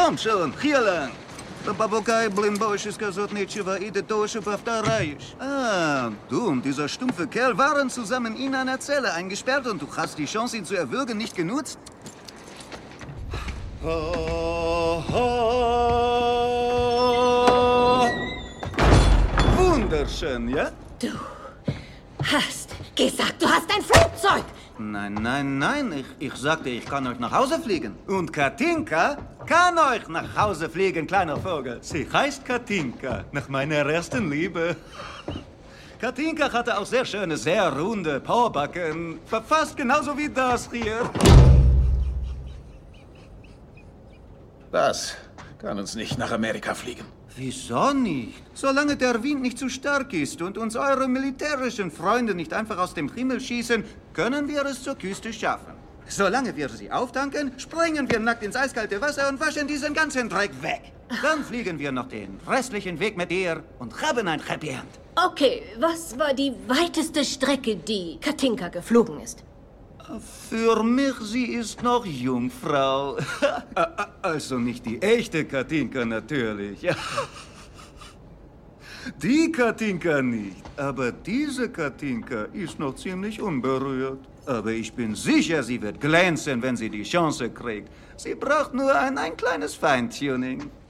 Komm schon, hier lang. Babokaj, Blimbosch, Kasotnitschewa, Ide Tosche, Paftaraisch. Ah, du und dieser stumpfe Kerl waren zusammen in einer Zelle eingesperrt und du hast die Chance, ihn zu erwürgen, nicht genutzt? Oh, oh. Wunderschön, ja? Du hast gesagt, du hast ein Flugzeug! Nein, nein, nein. Ich sagte, ich kann euch nach Hause fliegen. Und Katinka kann euch nach Hause fliegen, kleiner Vogel. Sie heißt Katinka, nach meiner ersten Liebe. Katinka hatte auch sehr schöne, sehr runde Paubacken. Fast genauso wie das hier. Das kann uns nicht nach Amerika fliegen. Wieso nicht? Solange der Wind nicht zu stark ist und uns eure militärischen Freunde nicht einfach aus dem Himmel schießen, können wir es zur Küste schaffen. Solange wir sie auftanken, springen wir nackt ins eiskalte Wasser und waschen diesen ganzen Dreck weg. Dann fliegen wir noch den restlichen Weg mit dir und haben ein Happy End. Okay, was war die weiteste Strecke, die Katinka geflogen ist? Für mich, sie ist noch Jungfrau. Also nicht die echte Katinka natürlich. Die Katinka nicht. Aber diese Katinka ist noch ziemlich unberührt. Aber ich bin sicher, sie wird glänzen, wenn sie die Chance kriegt. Sie braucht nur ein kleines Feintuning.